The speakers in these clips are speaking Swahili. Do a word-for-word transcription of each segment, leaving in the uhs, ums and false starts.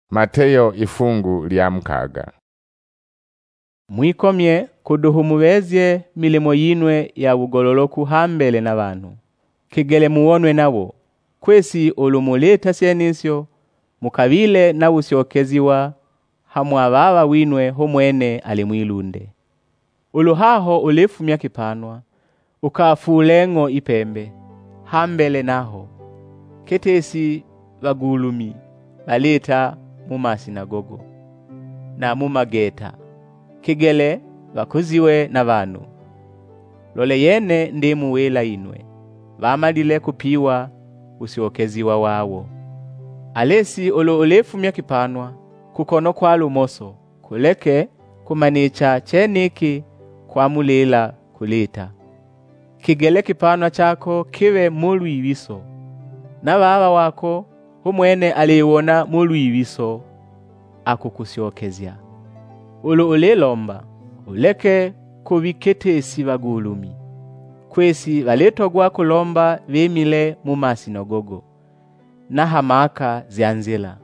Mateyo ifungu lya mkaga. Mwikomye kuduhumubezye milimo yinwe ya bugololoku hambele na bantu, kigele muwonwe nabo, kwesi olumuleta syenisyo, mukabile na usyokeziwa hamu ababa winwe homwene ali mwilunde. Uluhaho ulifumya kipanwa, ukafulengo ipembe, hambele naho, ketesi bagulumi, baleta mumasinagogo na mumageta, kigele bakuziwe na bantu. Lole yene ndi muwela inwe, bamalile kupiwa usyokeziwa wawo. Alesi olo ulefumya kipanwa, kukono kwa lumoso, kuleke kumanicha cheniki kwa mulila kulita. Kigele kipanwa chako kiwe mulu ibiso, na baba wako humwene aliwona mulu ibiso akukusyokezya. Ulu ulilomba, uleke kubiketesi bagulumi, kwesi baletogwa kulomba bemile mu masinagogo na hamaka zyanzila.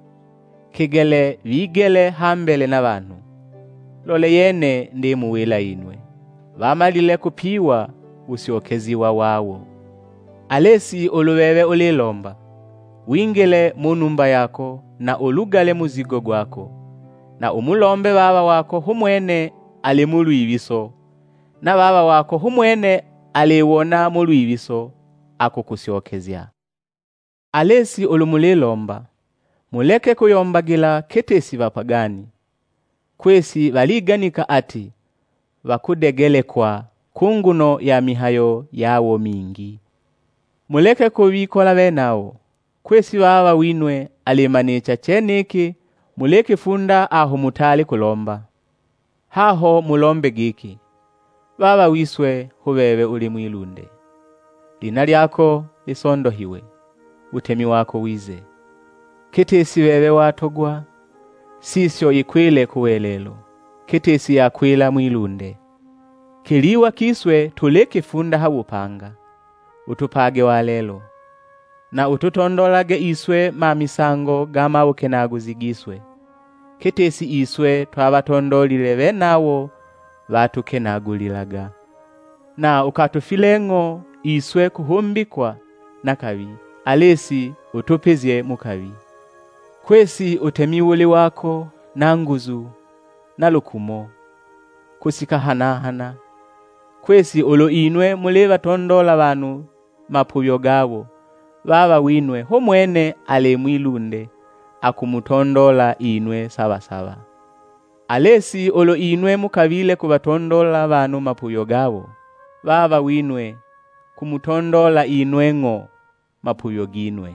Kigele bigele hambele na bantu. Lole yene ndi muwela inwe, bamalile kupiwa usyokeziwa wawo. Alesi ulubebe ulilomba, wingele mu numba yako na ulugale muzigo gwako, na umulombe baba wako humwene ali mulu ibiso, na baba wako humwene aliwona mulu ibiso akukusyokezya. Alesi ulumulilomba, muleke kuyombagila ketesi bapagani, kwesi baliganika ati bakudegelekwa kunguno ya mihayo yawo mingi. Muleke kubikola benawo, kwesi baba winwe alimanicha cheniki, muleke funda aho mutali kulomba. Haho mulombe giki, baba wiswe hubebe uli mwilunde. Lina lyako lisondohiwe, utemi wako wize. Ketesi bebe watogwa, sisyo ikwile kuwelelo, ketesi yakwila mwilunde. Kiliwa kiswe tuleke funda habupanga, utupage walelo, na ututondolage iswe mamisango gama ukenaguzigiswe. Ketesi iswe twabatondolile benawo batukenagulilaga. Na ukatufilengo iswe kuhumbikwa na kabi, alesi utupizye mukabi. Kwesi utemiwuli wako na nguzu na lukumo, kusika hana hana. Kwesi ulo inwe muleba tondola banu mapuyo gabo, baba winwe homwene ale mwilunde akumutondola inwe saba saba. Alesi olo inwe mukabile kubatondola banu mapuyo gabo, baba winwe kumutondola inwengo mapuyo ginwe.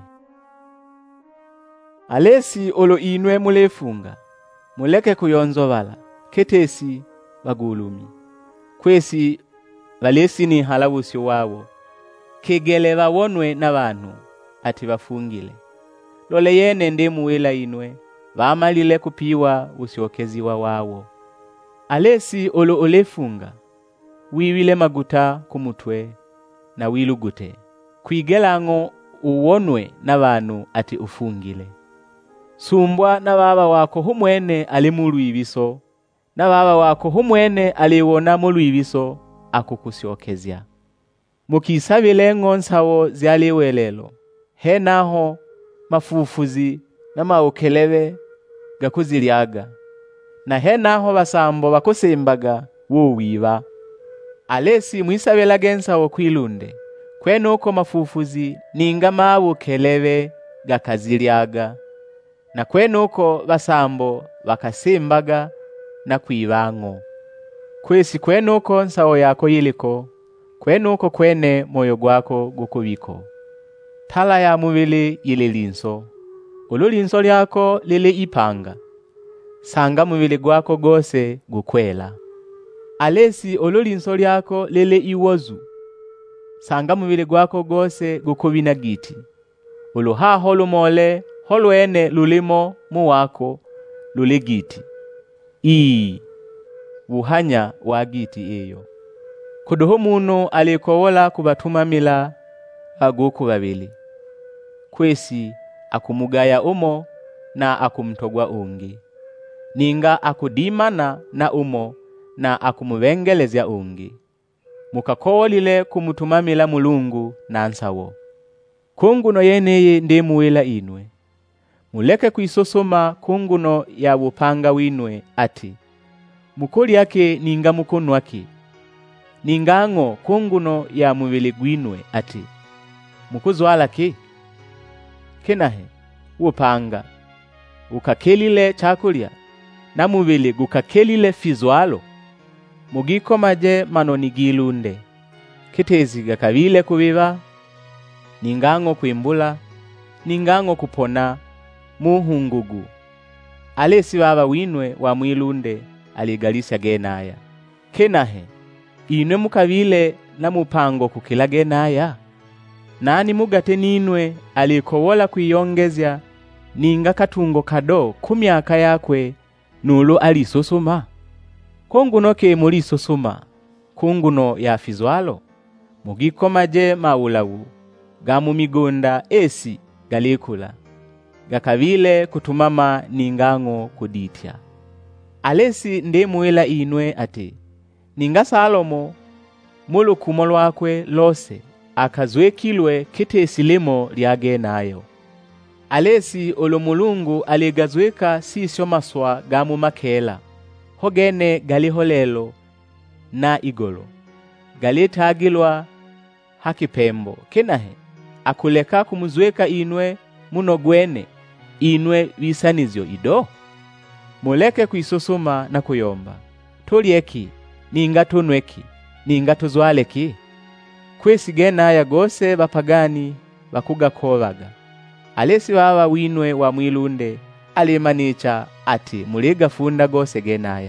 Alesi olo inwe mulefunga, muleke kuyonzo bala, ketesi bagulumi, kwesi balesi ni halabusi wabo, kigele bawonwe na bantu ati bafungile. Lole yene ndi muwela inwe, bamalile kupiwa usyokeziwa wawo. Alesi olo ulefunga, wiwile maguta kumutwe na wilugute, kwigelango uwonwe na bantu ati ufungile. Sumbwa na baba wako humwene ali mulu ibiso, na baba wako humwene aliwona mulu ibiso akukusyokezya. Mukisabile ngonsawo zyaliwelelo, he naho mafufuzi na maukelebe gakuzilyaga, na he naho basambo bakusimbaga wuwiba. Alesi mwisabela gensawo kwilunde, kwenuko mafufuzi ninga maukelebe gakazilyaga, na kwenuko basambo bakasimbaga na kwibango. Kwesi kwenuko nsawo yako yiliko, kwenuko kwene moyo gwako gukubiko. Tala ya mubili yili linso, ulu linso lyako lili ipanga, sanga mubili gwako gose gukwela. Alesi ulu linso lyako lili iwozu, sanga mubili gwako gose gukubina giti. Ulu haho lumole holwene lulimo muwako luli giti. Ii, buhanya wa giti iyo. Kuduhu munu alikowola kubatumamila aguku babili, kwesi akumugaya umo na akumtogwa ungi. Ninga akudimana na umo na akumuvengelezya ungi. Mukakowolile kumutumamila Mulungu na nsawo. Kunguno yeneye ndemuwela inwe. Muleke kuisosoma kunguno ya wupanga winwe ati. Mukoli yake ninga mukono wake. Ningango kunguno ya muvili gwinwe ati. Mukuzwala ki? Kenahe, wupanga. Ukakelile chakulya. Na muvili gukakelile fizwalo. Mugiko maje manoni gilunde. Kitezi gakavile kuviva. Ningango kuimbula. Ningango kupona. Muhungugu. Alesi baba winwe wa mwilunde aligalisa genaya. Kenahe, inwe mukavile na mupango kukila genaya. Nani mugate ninwe alikowola kuiyongezya ninga katungo kado kumyaka yakwe nulo alisosoma. Kunguno ke mulisosoma, kunguno ya fizwalo, mugiko maje maulawu, gamu migunda esi galikula, gakavile kutumama ningango kuditya. Alesi ndemuwela inwe ati, ninga Salomo mulu kumolwakwe lose, akazwekilwe kitesi limo lyage nayo. Alesi olo Mulungu aligazweka sisyo maswa gamu makela, hogene galiholelo na igolo. Galitagilwa hakipembo, kenahe, akuleka kumuzweka inwe munogwene, inwe wisanizyo ido. Muleke kuisosoma na kuyomba. Tulieki, ninga tunweki, ninga tuzwaleki. Kwesi genaya gose bapagani bakuga kovaga. Alesi baba winwe wa mwilunde alimanicha ati muliga funda gose genaya.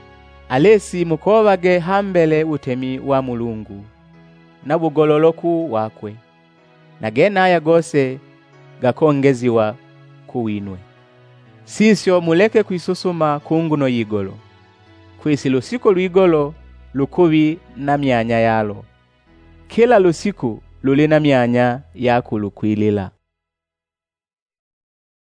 Alesi mukovage hambele utemi wa Mulungu na bugololoku wakwe. Na genaya gose gakongeziwa kuwinwe. Sisyo muleke kuisosoma kunguno yigolo. Kwesi lusiko luigolo lukubi na myanya yalo. Kila lusiku luli na myanya yakulukwilila.